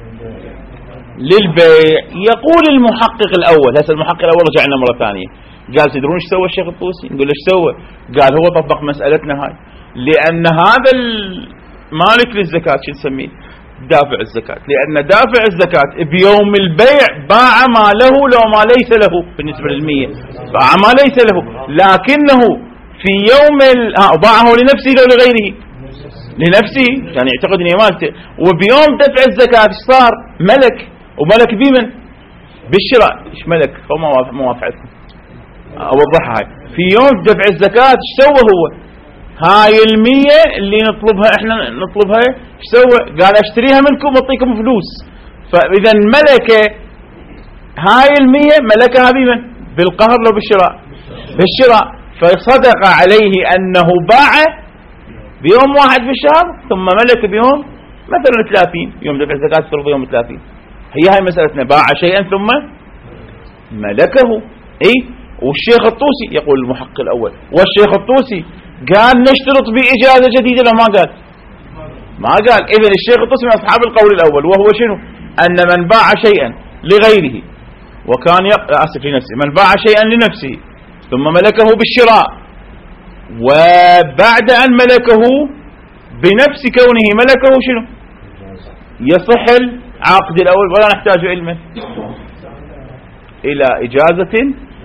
للبيع. يقول المحقق الاول، هسه المحقق الاول رجعنا مره ثانيه قال تدرون ايش سوى الشيخ الطوسي؟ نقول ايش سوى؟ قال هو طبق مسألتنا هاي، لأن هذا المالك للزكاة شو نسميه؟ دافع الزكاة، لأن دافع الزكاة بيوم البيع باع ما له لو ما ليس له، بالنسبة للمية باع ما ليس له، لكنه في يوم ال... آه باعه لنفسه لو لغيره؟ لنفسه، يعني يعتقد انه مالته. وبيوم دفع الزكاة صار ملك، وملك بمن؟ بالشراء. ايش ملك؟ هو ما وافعتكم اوضحها. هاي في يوم دفع الزكاة ايش سوى هو؟ هاي المية اللي نطلبها احنا نطلبها ايش سوى؟ قال اشتريها منكم واعطيكم فلوس. فاذا ملكه هاي المية ملكها بمن؟ بالقهر لو بالشراء؟ بالشراء. فصدق عليه انه باع بيوم واحد في الشهر ثم ملك بيوم مثلا ثلاثين، يوم دفع الزكاة تفرض يوم ثلاثين. هي هاي مسألتنا، باع شيئا ثم ملكه. اي والشيخ الطوسي يقول المحقق الاول، والشيخ الطوسي قال نشترط بإجازة جديدة لو ما قال؟ ما قال. إذن الشيخ الطوسي من أصحاب القول الأول، وهو شنو؟ أن من باع شيئا لغيره وكان يق... أسف لنفسه، من باع شيئا لنفسه ثم ملكه بالشراء، وبعد أن ملكه بنفس كونه ملكه شنو؟ يصح العقد الأول ولا نحتاج علما إلى إجازة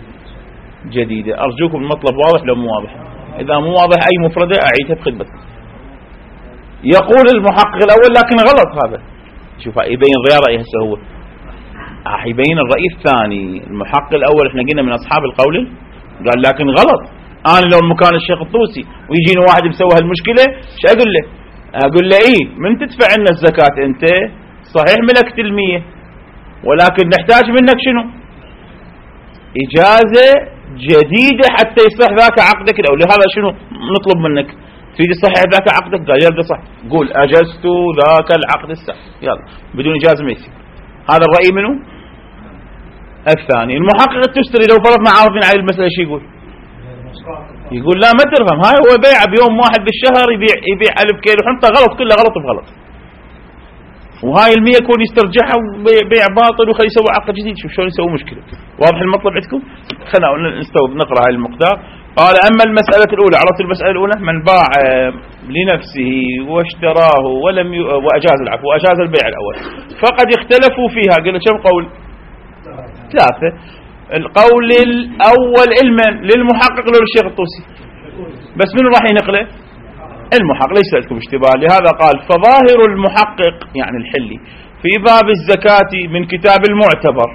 جديدة. أرجوكم المطلب واضح لو مو واضح، إذا مو واضح أي مفردة أعيدها بخدمتكم. يقول المحقق الأول لكن غلط هذا. شوف يبين غير رأيه هسه هو راح يبين الرأي الثاني. المحقق الأول احنا قلنا من أصحاب القول، قال لكن غلط. أنا لو مكان الشيخ الطوسي ويجيني واحد مسوي هالمشكلة ايش أقول له؟ أقول له إيه من تدفع لنا الزكاة أنت صحيح ملكت المية، ولكن نحتاج منك شنو؟ إجازة جديدة حتى يصح ذاك عقدك الأول. لهذا شنو نطلب منك؟ تريد تصحح ذاك عقدك؟ قال يلا صح، قول أجزت ذاك العقد السابق، يلا بدون إجازة ما يصير. هذا الرأي منه الثاني. المحقق التستري لو فرضنا عارضين على المسألة شو يقول؟ يقول لا ما ترهم، هاي هو بيع بيوم واحد بالشهر، يبيع يبيع ألف كيلو حنطة، غلط كله غلط بغلط، وهاي المية يكون يسترجعها وبيع باطل وخلي يسوي عقد جديد. شوف شلون يسوي مشكلة. واضح المطلب عندكم؟ خلينا نستوعب نقرأ هاي المقدار. قال أما المسألة الأولى، عرفت المسألة الأولى؟ من باع لنفسه واشتراه ولم ي... وأجاز العفو وأجاز البيع الأول، فقد اختلفوا فيها. قلنا كم قول؟ ثلاثة. القول الأول علما للمحقق لو للشيخ الطوسي، بس من راح ينقله؟ المحقق. ليس لكم اشتباه. لهذا قال فظاهر المحقق يعني الحلي في باب الزكاة من كتاب المعتبر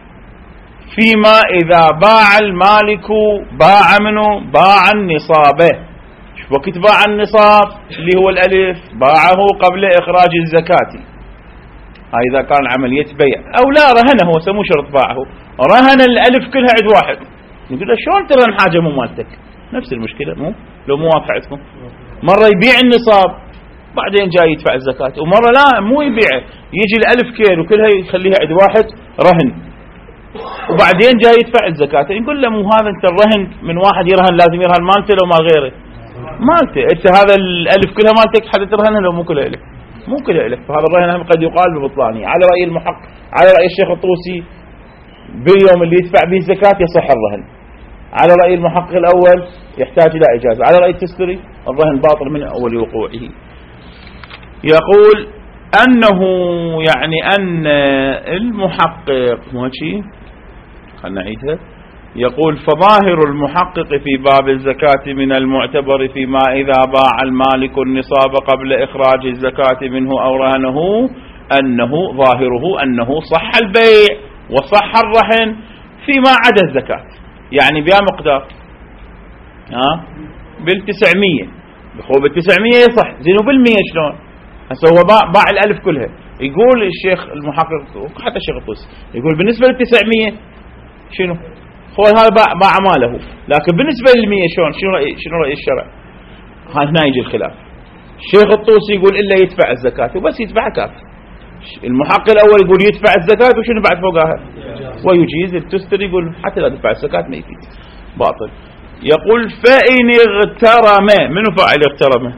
فيما إذا باع المالك باع منه باع النصابه. وقت باع النصاب اللي هو الألف باعه قبل إخراج الزكاة، هاي إذا كان عملية بيع. أو لا رهنه، هو سمو شرط باعه، رهن الألف كلها عند واحد. يقول له شلون ترهن حاجة مو مالتك؟ نفس المشكلة مو لو مو واضح عندكم. مرة يبيع النصاب بعدين جاي يدفع الزكاة، ومرة لا مو يبيعه، يجي الألف كيلو كلها يخليها عند واحد رهن وبعدين جاي يدفع الزكاة. يقول له مو هذا انت الرهن من واحد يرهن لازم يرهن مالته لو مال غيره؟ مالته انت، هذا الألف كلها مالتك حتى ترهنها لو مو كلها لك. مو كله لك. فهذا الرهن قد يقال ببطلانه على رأي المحقق، على رأي الشيخ الطوسي باليوم اللي يدفع به الزكاة يصح الرهن، على رأي المحقق الأول يحتاج إلى إجازة، على رأي التستري الرهن باطل من أول وقوعه. يقول أنه يعني أن المحقق ماشي، خلنا نعيدها. يقول فظاهر المحقق في باب الزكاة من المعتبر فيما إذا باع المالك النصاب قبل إخراج الزكاة منه أو رهنه أنه ظاهره أنه صح البيع وصح الرهن فيما عدا الزكاة. يعني بيا مقدار ها بالتسعمية، بخو بالتسعمية يصح، زين وبالمية شلون؟ هسه هو باع, باع الألف كلها. يقول الشيخ المحقق حتى الشيخ الطوسي يقول بالنسبة للتسعمية شنو؟ هو هذا باع, باع ماله، لكن بالنسبة للمية شلون؟ شنو رأي شنو رأي الشرع؟ هنا يجي الخلاف. الشيخ الطوسي يقول إلا يدفع الزكاة وبس يدفع كافي. المحقق الأول يقول يدفع الزكاة وشنو بعد فوقها ويجيز. التستر يقول حتى لا دفع الزكاة ما يفيد، باطل. يقول فإن اغترم، منو فاعل اغترم؟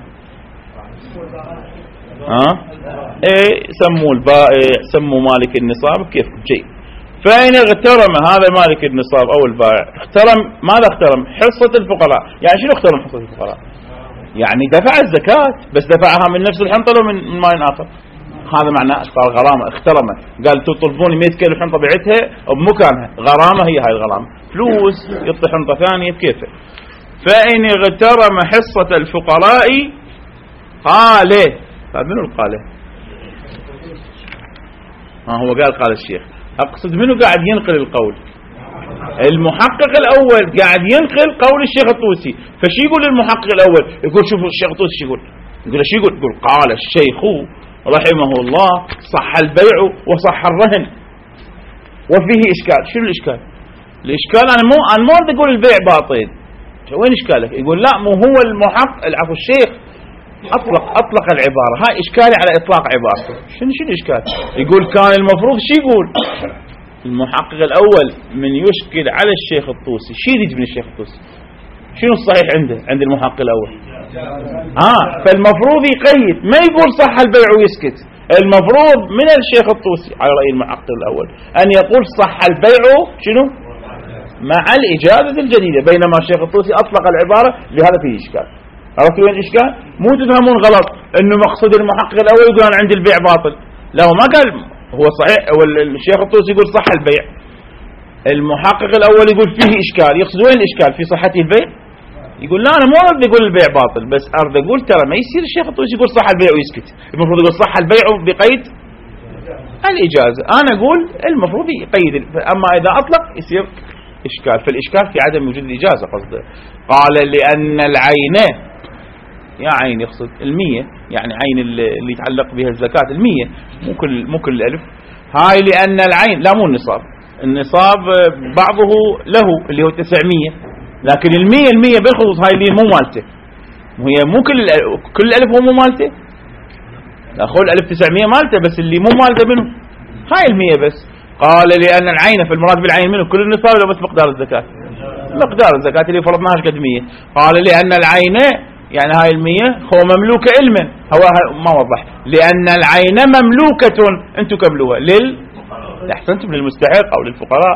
ها ايه سموا البائع سموا مالك النصاب كيف جيد. فإن اغترم هذا مالك النصاب أو البائع اغترم، ماذا اغترم؟ حصة الفقراء. يعني شنو اغترم حصة الفقراء؟ يعني دفع الزكاة بس دفعها من نفس الحنطة ولا من مال آخر. هذا معناه صار غرامة، اخترمت. قال تطلبوني مئة كيلو حنطة بعتها بمكانها، غرامة هي هاي الغرامة، فلوس يعطي حنطة ثانية بكيفه. فإن اغترم حصة الفقراء قال، طيب منو القاله؟ ها هو قال قال الشيخ، أقصد منو قاعد ينقل القول؟ المحقق الأول قاعد ينقل قول الشيخ الطوسي. فشي يقول المحقق الأول؟ يقول شوفوا الشيخ الطوسي شو يقول؟ يقول شو يقول؟ يقول قال الشيخ رحمه الله صح البيع وصح الرهن وفيه إشكال. شنو الإشكال؟ الإشكال أنا مو أنا مو أقول البيع باطل، وين إشكالك؟ يقول لا مو هو المحقق العفو الشيخ أطلق أطلق العبارة، هاي إشكالي على إطلاق عبارته. شنو شنو الإشكال؟ يقول كان المفروض شو يقول المحقق الأول من يشكل على الشيخ الطوسي؟ شو يريد من الشيخ الطوسي؟ شنو الصحيح عنده عند المحقق الأول؟ آه فالمفروض يقيد، ما يقول صح البيع ويسكت. المفروض من الشيخ الطوسي على رأي المحقق الأول أن يقول صح البيع شنو مع الإجازة الجديدة، بينما الشيخ الطوسي أطلق العبارة. لهذا فيه إشكال. عرفت وين الإشكال؟ مو تفهمون غلط إنه مقصود المحقق الأول يقول أنا عندي البيع باطل، لا هو ما قال هو صحيح. والشيخ الطوسي يقول صح البيع، المحقق الأول يقول فيه إشكال. يقصد وين الإشكال؟ في صحة البيع؟ يقول لا أنا مو أريد أقول البيع باطل، بس أريد أقول ترى ما يصير الشيخ الطوسي يقول صح البيع ويسكت. المفروض يقول صح البيع بقيد الإجازة. أنا أقول المفروض يقيد، أما إذا أطلق يصير إشكال. فالإشكال في عدم وجود الإجازة قصده. قال لأن العين، يا عين يقصد المية، يعني عين اللي يتعلق بها الزكاة المية، مو كل مو كل الألف. هاي لأن العين لا مو النصاب، النصاب بعضه له اللي هو تسعمية، لكن المية المية بالخصوص هاي اللي مو مالته، وهي مو كل كل الألف هو مو مالته. لا خل الألف تسعمية مالته، بس اللي مو مالته منه هاي المية بس. قال لأن العين، فالمراد بالعين منه كل النصاب ولا بس مقدار الزكاة؟ مقدار الزكاة اللي فرضناها قد مية. قال لأن العين يعني هاي المية هو مملوكة علما، هو ما وضح. لأن العين مملوكة، أنتم كملوها لل أحسنتم للمستحق أو للفقراء.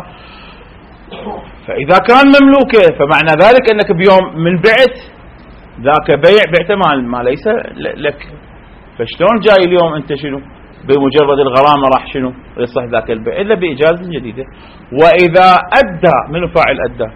فإذا كان مملوكة فمعنى ذلك أنك بيوم من بعت ذاك بيع بعت مال ما ليس لك. فشلون جاي اليوم أنت شنو بمجرد الغرامة راح شنو يصح ذاك البيع إلا بإجازة جديدة؟ وإذا أدى، من فاعل أدى؟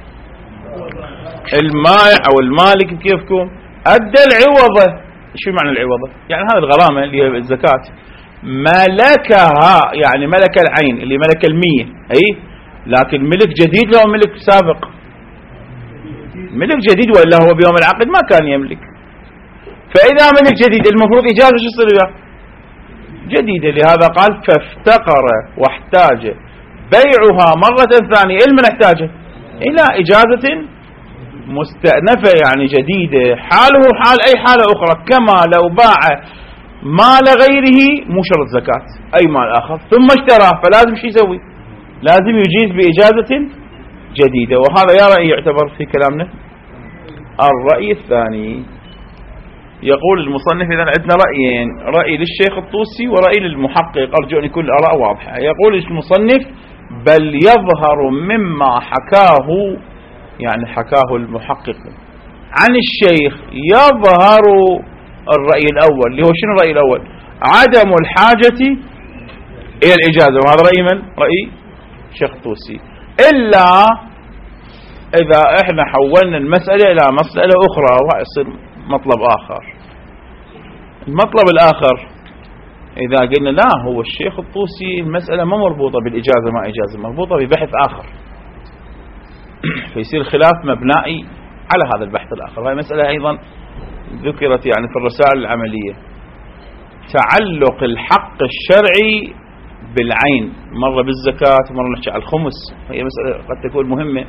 المائع أو المالك كيفكم أدى العوضة. شو معنى العوضة؟ يعني هذه الغرامة اللي هي الزكاة ملكها، يعني ملك العين اللي ملك المية، أي لكن ملك جديد لو ملك سابق؟ ملك جديد، ولا هو بيوم العقد ما كان يملك. فإذا ملك جديد المفروض إجازة شو يصير له؟ جديدة. لهذا قال فافتقر واحتاج بيعها مرة ثانية. المن احتاجه إلى إجازة مستأنفة يعني جديدة، حاله حال أي حالة أخرى، كما لو باع مال غيره مو شرط زكاة أي مال آخر ثم اشتراه، فلازم شو يسوي؟ لازم يجيز بإجازة جديدة. وهذا يا رأي يعتبر في كلامنا الرأي الثاني. يقول المصنف إذا عندنا رأيين، رأي للشيخ الطوسي ورأي للمحقق، أرجو أن يكون الآراء واضحة. يقول المصنف بل يظهر مما حكاه، يعني حكاه المحقق عن الشيخ، يظهر الرأي الأول اللي هو شنو الرأي الأول؟ عدم الحاجة إلى الإجازة، وهذا رأي من؟ رأي الشيخ الطوسي، إلا إذا إحنا حولنا المسألة إلى مسألة أخرى ويصير مطلب آخر. المطلب الآخر إذا قلنا لا، هو الشيخ الطوسي المسألة ما مربوطة بالإجازة ما إجازة، مربوطة ببحث آخر، فيصير خلاف مبنائي على هذا البحث الآخر. هذه مسألة أيضا ذكرت يعني في الرسائل العملية، تعلق الحق الشرعي بالعين، مرة بالزكاة ومرة نحكي على الخمس، هي مسألة قد تكون مهمة.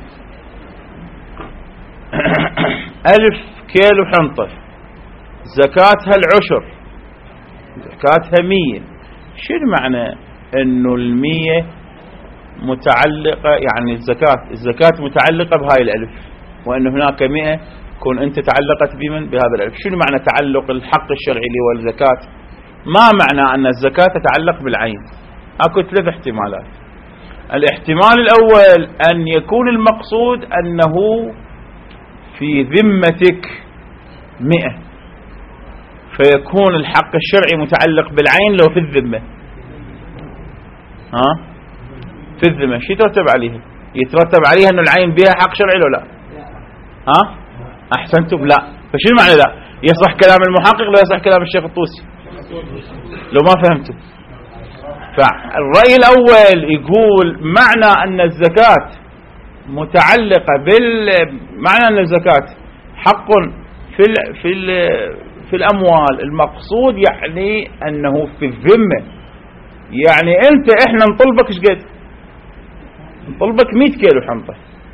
ألف كيلو حنطة زكاتها العشر، زكاتها مية، شنو معنى انه المية متعلقة، يعني الزكاة الزكاة متعلقة بهاي الألف، وأن هناك مئة كون أنت تعلقت بمن بهذا الألف. شنو معنى تعلق الحق الشرعي اللي هو الزكاة؟ ما معنى أن الزكاة تتعلق بالعين؟ أكو ثلاث احتمالات. الاحتمال الأول أن يكون المقصود أنه في ذمتك مئة، فيكون الحق الشرعي متعلق بالعين لو في الذمة. ها في الذمة شو يترتب عليها؟ يترتب عليها أنه العين بها حق شرعي لو لا؟ ها أحسنتم، لا. فشو معنى لا؟ يصح كلام المحقق لا يصح كلام الشيخ الطوسي لو ما فهمتم. فالرأي الأول يقول معنى أن الزكاة متعلقة بال معنى أن الزكاة حق في ال... في ال... في الأموال، المقصود يعني أنه في الذمة، يعني أنت إحنا نطلبك إيش قد؟ نطلبك مئة كيلو حنطة،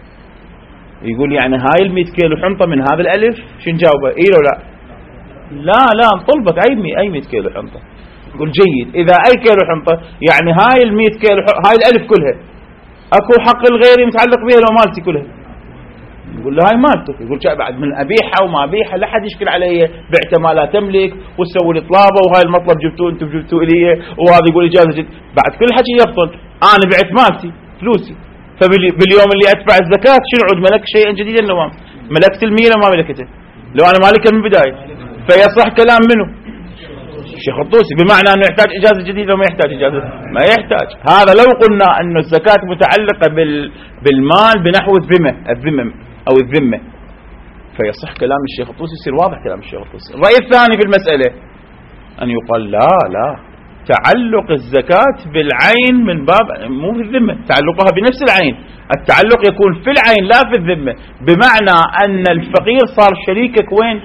يقول يعني هاي المئة كيلو حنطة من هذا الألف شو نجاوبه؟ إيه لو لا؟ لا لا نطلبك أي مئة أي مئة كيلو حنطة. يقول جيد، إذا أي كيلو حنطة يعني هاي المئة كيلو هاي الألف كلها أكو حق الغيري متعلق بها لو مالتي كلها؟ يقول له هاي مالتك. يقول شو بعد من أبيحها وما أبيحها لا حد يشكل علي، بعت ما لا تملك وتسوي لي طلابة، وهاي المطلب جبتوه أنتم جبتوه لي، وهذا يقول إجازة جد. بعد كل حكي يبطل، أنا بعت مالتي فلوسي، فباليوم اللي أدفع الزكاة شنو عود ملك شيئا جديدا لو ما ملكت المية لو ما ملكته، لو أنا مالكها من البداية. فيصح كلام منه الشيخ الطوسي بمعنى أنه يحتاج إجازة جديدة وما يحتاج إجازة، ما يحتاج. هذا لو قلنا أن الزكاة متعلقة بال بالمال بنحو الذمة الذمة أو الذمة، فيصح كلام الشيخ الطوسي، يصير واضح كلام الشيخ الطوسي. الرأي الثاني في المسألة أن يقال لا لا، تعلق الزكاة بالعين من باب مو في الذمة، تعلقها بنفس العين، التعلق يكون في العين لا في الذمة، بمعنى أن الفقير صار شريكك وين؟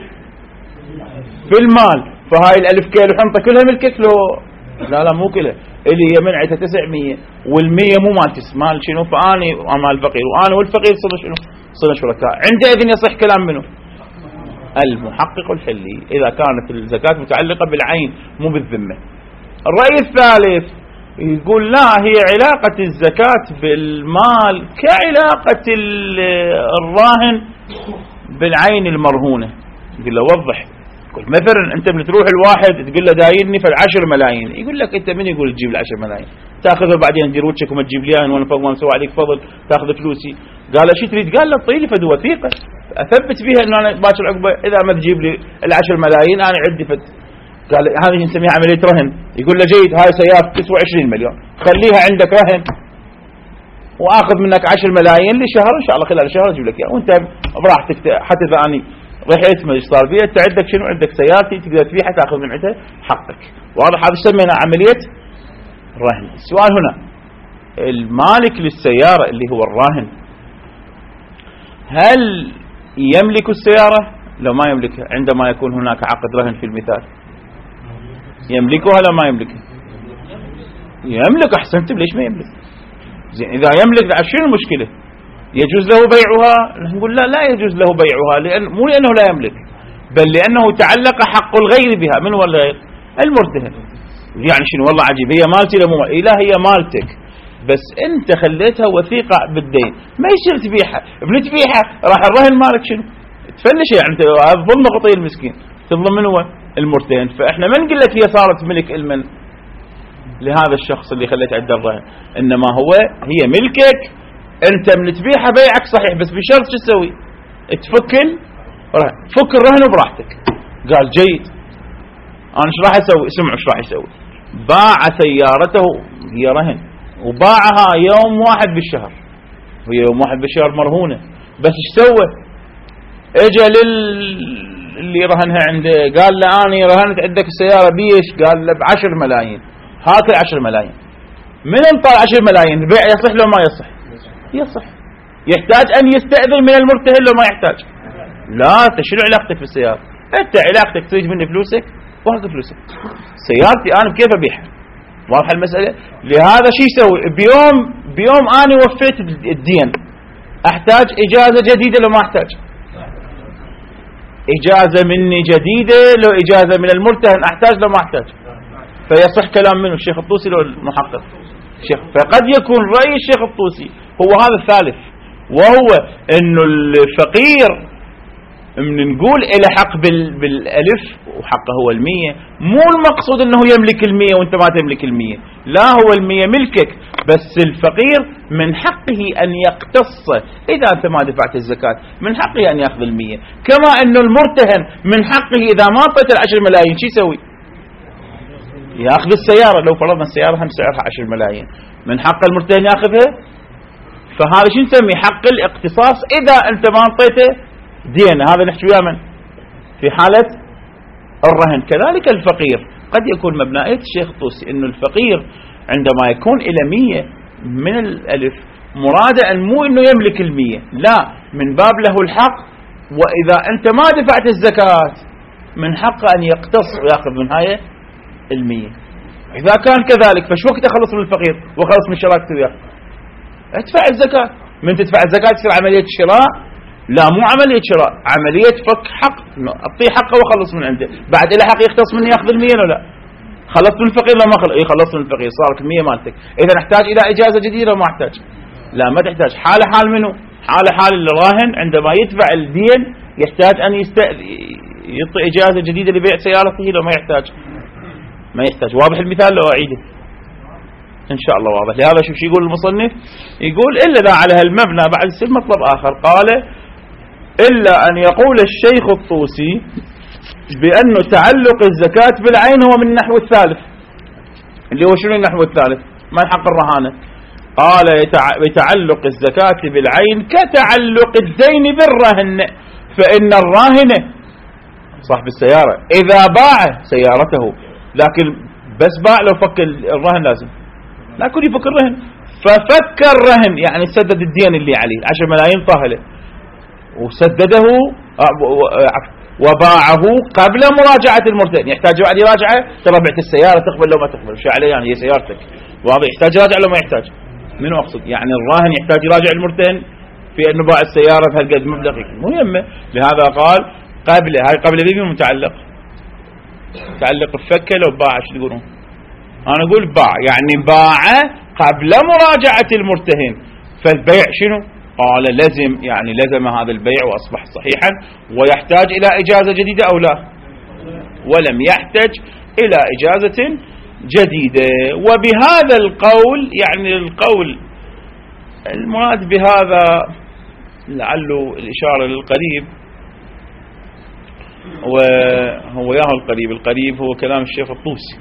في المال. فهاي الألف كيلو حنطة كلها ملكك لو؟ لا لا مو كلها، اللي هي منعتها تسعمية والمية مو مال مال شنو؟ فأني مال الفقير وأنا والفقير صرنا شنو؟ صرنا شركاء. عندئذ يصح كلام منه المحقق الحلي إذا كانت الزكاة متعلقة بالعين مو بالذمة. الرأي الثالث يقول لا، هي علاقة الزكاة بالمال كعلاقة الراهن بالعين المرهونة. يقول له وضح، يقول مثلا أنت بتروح الواحد تقول له دايني في العشر ملايين، يقول لك أنت من يقول تجيب العشر ملايين؟ تأخذها بعدين تدير وجهك وما تجيب لي وأنا فوق ما مسوي عليك فضل تأخذ فلوسي. قال له شو تريد؟ قال له طيلي فد وثيقة أثبت فيها إنه أنا باكر عقبة إذا ما تجيب لي العشر ملايين أنا عندي فد. قال هذه نسميها عملية رهن. يقول له جيد، هاي سيارة تسوى عشرين مليون خليها عندك رهن وآخذ منك عشر ملايين لشهر، إن شاء الله خلال شهر أجيب لك إياه وأنت براحتك. حتى إذا أنا رحت ما صار فيها أنت عندك شنو؟ عندك سيارتي تقدر تبيعها تأخذ من عندها حقك. واضح؟ هذا سمينا عملية رهن. السؤال هنا المالك للسيارة اللي هو الراهن هل يملك السيارة؟ لو ما يملكها عندما يكون هناك عقد رهن في المثال يملكها ولا ما يملكها؟ يملك. أحسنتم، ليش ما يملك؟ زين إذا يملك شنو المشكلة؟ يجوز له بيعها؟ نقول لا لا يجوز له بيعها، لأن مو لأنه لا يملك، بل لأنه تعلق حق الغير بها. من هو الغير؟ المرتهن. يعني شنو؟ والله عجيب، هي مالتي لا مو لا هي مالتك، بس أنت خليتها وثيقة بالدين، ما يصير تبيعها. ابن تبيعها راح الرهن مالك شنو؟ تفلش يعني ظلم قطيع المسكين. تظلم من هو المرتهن. فإحنا ما نقول لك هي صارت ملك المن لهذا الشخص اللي خليت عنده الرهن، إنما هو هي ملكك أنت من تبيعها بيعك صحيح، بس بشرط شو تسوي؟ تفك الرهن، فك الرهن وبراحتك. قال جيد، أنا ايش راح أسوي؟ اسمعوا ايش راح يسوي. باع سيارته، هي رهن، وباعها يوم واحد بالشهر، وهي يوم واحد بالشهر مرهونة، بس ايش سوى؟ اجى لل اللي رهنها عنده قال له أنا رهنت عندك السيارة بيش؟ قال له بعشر ملايين، هاك العشر ملايين. من انطر عشر ملايين البيع يصح لو ما يصح؟ يصح. يحتاج أن يستأذن من المرتهن لو ما يحتاج؟ لا. شنو علاقتك في السيارة؟ أنت علاقتك تريد مني فلوسك واخذ فلوسك، سيارتي أنا بكيف أبيعها. واضح المسألة؟ لهذا شو يسوي؟ بيوم بيوم أنا وفيت الدين أحتاج إجازة جديدة لو ما أحتاج؟ إجازة مني جديدة لو إجازة من المرتهن أحتاج لو ما أحتاج؟ فيصح كلام منه الشيخ الطوسي لو المحقق الشيخ. فقد يكون رأي الشيخ الطوسي هو هذا الثالث، وهو إنه الفقير من نقول إلى حق بالألف وحقه هو المية، مو المقصود أنه يملك المية وأنت ما تملك المية، لا، هو المية ملكك، بس الفقير من حقه أن يقتص إذا أنت ما دفعت الزكاة، من حقه أن يأخذ المية. كما أنه المرتهن من حقه إذا ما أعطيت العشر ملايين شو يسوي؟ يأخذ السيارة. لو فرضنا السيارة هم سعرها عشر ملايين، من حق المرتهن يأخذها. فهذا شو نسمي؟ حق الاقتصاص إذا أنت ما أعطيته دين. هذا نحكي وياه من في حالة الرهن. كذلك الفقير قد يكون مبنى الشيخ الطوسي إنه الفقير عندما يكون إلى مية من الألف مراد أن مو إنه يملك المية، لا، من باب له الحق، وإذا أنت ما دفعت الزكاة من حق أن يقتص ويأخذ من هاي المية. إذا كان كذلك فش وقت أخلص من الفقير وخلص من شراكته وياه؟ ادفع الزكاة. من تدفع الزكاة تصير عملية شراء؟ لا، مو عملية شراء، عملية فك حق، أعطيه حقه وخلص من عنده. بعد إلى حق يختص مني يأخذ المية ولا لا؟ خلصت من الفقير لو ما خلص؟ إيه، خلصت من الفقير، صارت المية مالتك. إذا نحتاج إلى إجازة جديدة وما أحتاج؟ لا، ما تحتاج. حالة حال منه؟ حالة حال الراهن عندما يدفع الدين يحتاج أن يستأذ يعطي إجازة جديدة لبيع سيارته لو ما يحتاج؟ ما يحتاج. واضح المثال لو أعيده؟ إن شاء الله واضح. لهذا شوف شو يقول المصنف، يقول إلا ذا على هالمبنى بعد يصير مطلب آخر. قال إلا أن يقول الشيخ الطوسي بأنه تعلق الزكاة بالعين هو من النحو الثالث، اللي هو شنو النحو الثالث؟ ما يحق الرهانة. قال بتعلق الزكاة بالعين كتعلق الدين بالرهن، فإن الراهن صاحب السيارة إذا باع سيارته، لكن بس باع لو فك الرهن لازم لا كل يفك الرهن، ففك الرهن يعني سدد الدين اللي عليه عشر ملايين طاهلة وسدده وباعه قبل مراجعة المرتهن. يحتاج بعد يراجعه؟ ترى بعت السيارة تقبل لو ما تقبل شو عليه؟ يعني هي سيارتك، واضح. يحتاج يراجع لو ما يحتاج؟ منو أقصد؟ يعني الراهن يحتاج يراجع المرتهن في أنه باع السيارة بهالقد مبلغ مهمة. لهذا قال قبل، هاي قبل ذي متعلق تعلق الفكة لو باع. شو تقولون؟ أنا أقول باع يعني باع قبل مراجعة المرتهن. فالبيع شنو؟ قال لزم، يعني لزم هذا البيع وأصبح صحيحا، ويحتاج إلى إجازة جديدة أو لا؟ ولم يحتاج إلى إجازة جديدة. وبهذا القول، يعني القول المراد بهذا لعله الإشارة للقريب، وهو ياهو القريب، القريب هو كلام الشيخ الطوسي،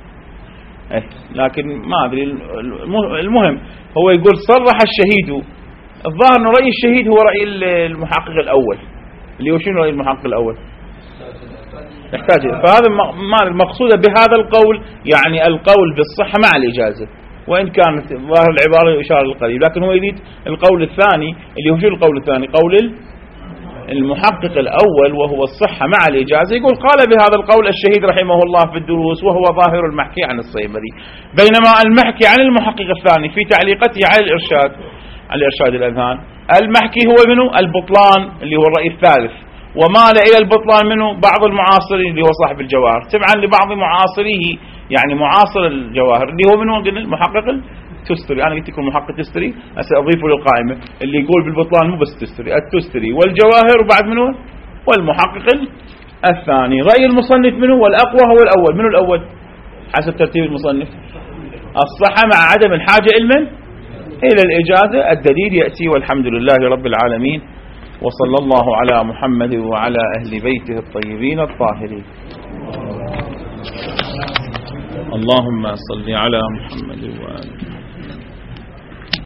لكن ما أدري. المهم هو يقول صرح الشهيد. الظاهر أنه رأي الشهيد هو رأي المحقق الأول، اللي هو شنو رأي المحقق الأول؟ يحتاج. فهذا ما المقصود بهذا القول، يعني القول بالصحة مع الإجازة، وإن كانت ظاهر العبارة إشارة للقريب، لكن هو يريد القول الثاني اللي هو شو القول الثاني؟ قول المحقق الأول وهو الصحة مع الإجازة. يقول قال بهذا القول الشهيد رحمه الله في الدروس، وهو ظاهر المحكي عن الصيبري، بينما المحكي عن المحقق الثاني في تعليقته على الإرشاد، على إرشاد الأذهان، المحكي هو منه البطلان اللي هو الرأي الثالث، ومال إلى البطلان منه بعض المعاصرين اللي هو صاحب الجواهر، تبعا لبعض معاصريه، يعني معاصر الجواهر اللي هو منه المحقق التستري. أنا قلت لكم المحقق التستري، سأضيفه للقائمة اللي يقول بالبطلان مو بس التستري، التستري والجواهر وبعد منه والمحقق الثاني. رأي المصنف منه والأقوى هو الأول. منه الأول حسب ترتيب المصنف؟ الصحة مع عدم الحاجة علما إلى الإجازة. الدليل يأتي والحمد لله رب العالمين، وصلى الله على محمد وعلى أهل بيته الطيبين الطاهرين. اللهم صل على محمد وآله.